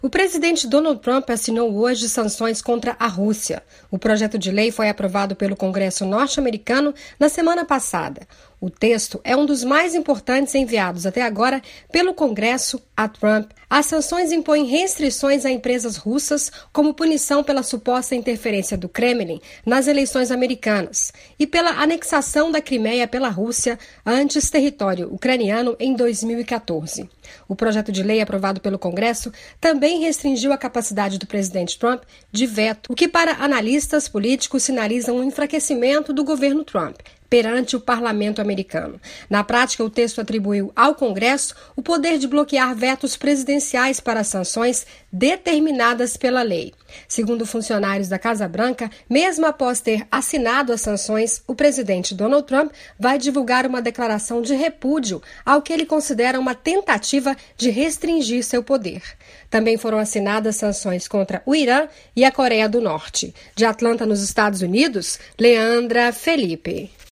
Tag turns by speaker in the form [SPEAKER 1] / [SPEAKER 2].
[SPEAKER 1] O presidente Donald Trump assinou hoje sanções contra a Rússia. O projeto de lei foi aprovado pelo Congresso norte-americano na semana passada. O texto é um dos mais importantes enviados até agora pelo Congresso a Trump. As sanções impõem restrições a empresas russas como punição pela suposta interferência do Kremlin nas eleições americanas e pela anexação da Crimeia pela Rússia, antes território ucraniano, em 2014. O projeto de lei aprovado pelo Congresso também restringiu a capacidade do presidente Trump de veto, o que para analistas políticos sinaliza um enfraquecimento do governo Trump perante o parlamento americano. Na prática, o texto atribuiu ao Congresso o poder de bloquear vetos presidenciais para sanções determinadas pela lei. Segundo funcionários da Casa Branca, mesmo após ter assinado as sanções, o presidente Donald Trump vai divulgar uma declaração de repúdio ao que ele considera uma tentativa de restringir seu poder. Também foram assinadas sanções contra o Irã e a Coreia do Norte. De Atlanta, nos Estados Unidos, Leandra Felipe.